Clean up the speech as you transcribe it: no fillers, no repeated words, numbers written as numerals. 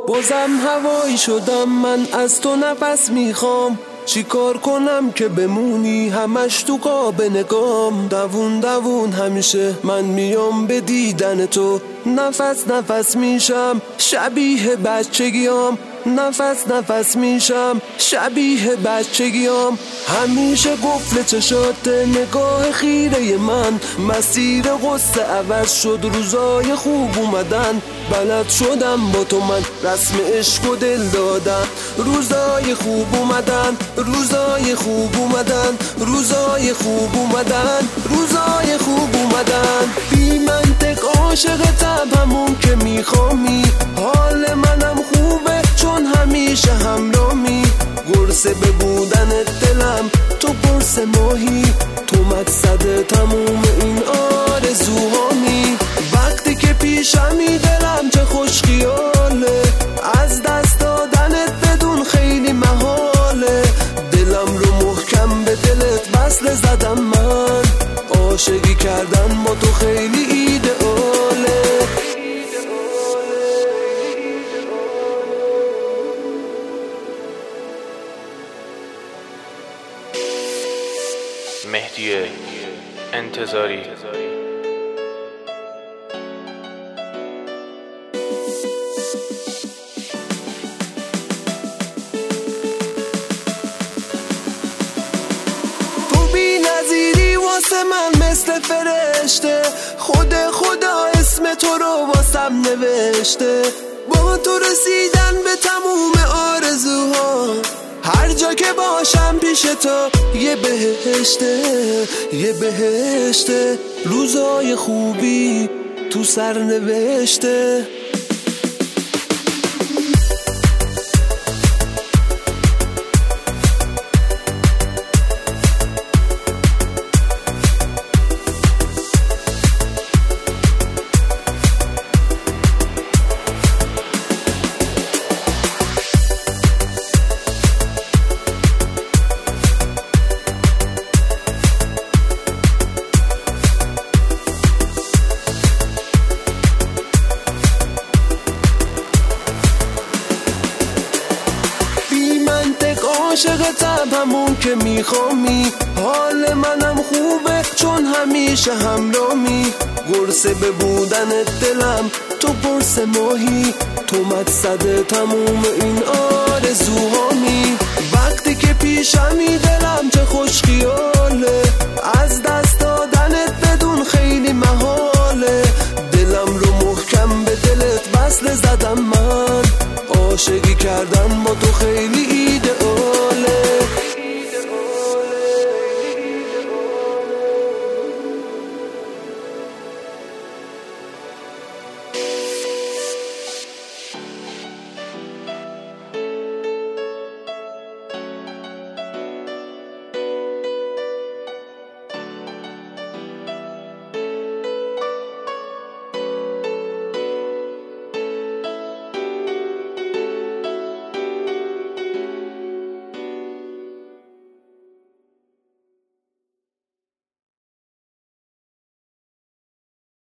بازم هوایی شدم من از تو نفس میخوام، چی کار کنم که بمونی همش تو قاب نگام. دوون دوون همیشه من میام به دیدن تو، نفس نفس میشم شبیه بچگیام، نفس نفس میشم شبیه بچگیام. همیشه قفل چشات نگاه خیره من، مسیر قصه عوض شد روزای خوب اومدن. بلد شدم با تو من رسم عشق و دل دادن، روزای خوب اومدن، روزای خوب اومدن، روزای خوب اومدن، روزای خوب اومدن. بی منطق عاشقتم همون که میخوامی، حال منم خوبه چون همیشه همرامی. قرصه به بودن دلم تو قرص ماهی، تو مقصد تموم این آرزوهامی. وقتی که پیشمی دلم چه خوش خیاله، از دست دادنت بدون خیلی محاله. دلم رو محکم به دلت وصل زدم من، عاشقی کردن با تو خیلی ایدئاله. مهدی انتظاری. تو بی نظیری واسه من مثل فرشته، خدا اسم تو رو واسم نوشته. با تو رسیدن به تموم آرزوها، هر جا که باشم پیش تو یه بهشته، یه بهشته. روزای خوبی تو سر نوشته. عاشقتم همون که میخوامی، حال منم خوبه چون همیشه همرامی. قرصه به بودن دلم تو قرص ماهی، تو مقصد تموم این آرزوهامی. وقتی که پیشمی دلم چه خوش خیاله، از دست دادنت بدون خیلی محاله. دلم رو محکم به دلت وصل زدم من، عاشقی کردن با تو خیلی